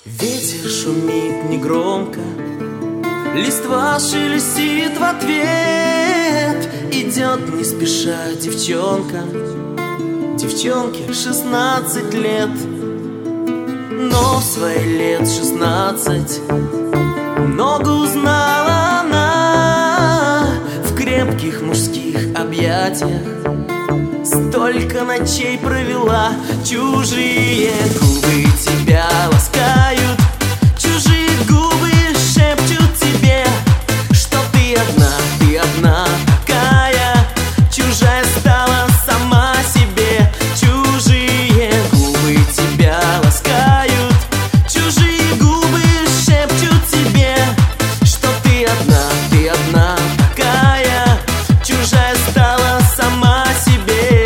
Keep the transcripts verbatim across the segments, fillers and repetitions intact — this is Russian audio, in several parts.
Ветер шумит негромко, листва шелестит в ответ. Идет не спеша девчонка, девчонке шестнадцать лет. Но в свои лет шестнадцать много узнала она в крепких мужских объятиях. Столько ночей провела, чужие губы тебя ласкают, чужие губы шепчут тебе, что ты одна, ты одна такая, чужая стала сама себе. Чужие губы тебя ласкают, чужие губы шепчут тебе, что ты одна, ты одна такая, чужая стала сама себе.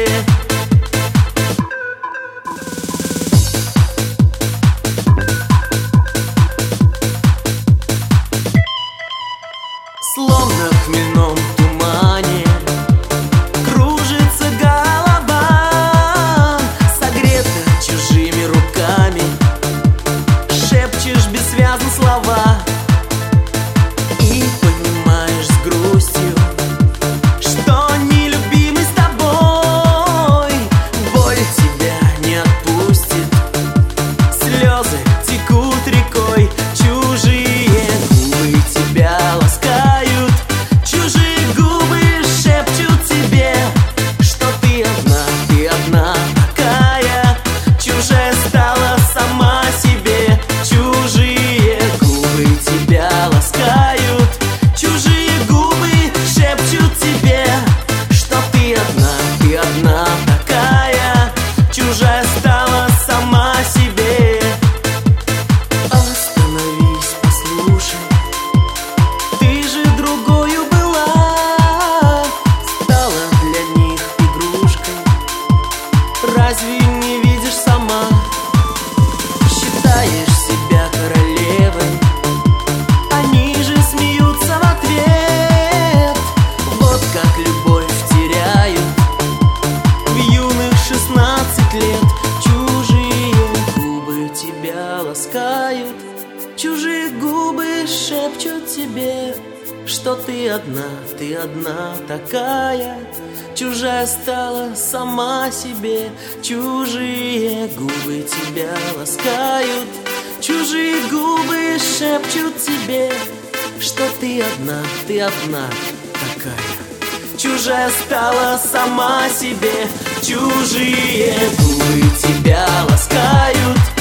Словно в хмельном тумане кружится голова, согрета чужими руками, шепчешь бессвязно слова. И понимаешь с грустью, что нелюбимый с тобой боль тебя не отпустит, слезы текут рекой. Чужие губы тебя ласкают, чужие губы шепчут тебе, что ты одна, ты одна такая, чужая стала сама себе. Чужие губы тебя ласкают, чужие губы шепчут тебе, что ты одна, ты одна такая, чужая стала сама себе. Остановись, послушай, ты же другою была, стала для них игрушкой. Разве не видишь сама? Считаешь себя королевой, они же смеются в ответ. Вот как любовь теряют в юных шестнадцать лет. Чужие губы тебя ласкают, чужие губы шепчут тебе, что ты одна, ты одна такая, чужая стала сама себе. Чужие губы тебя ласкают, чужие губы шепчут тебе, что ты одна, ты одна такая, чужая стала сама себе. Чужие губы тебя ласкают,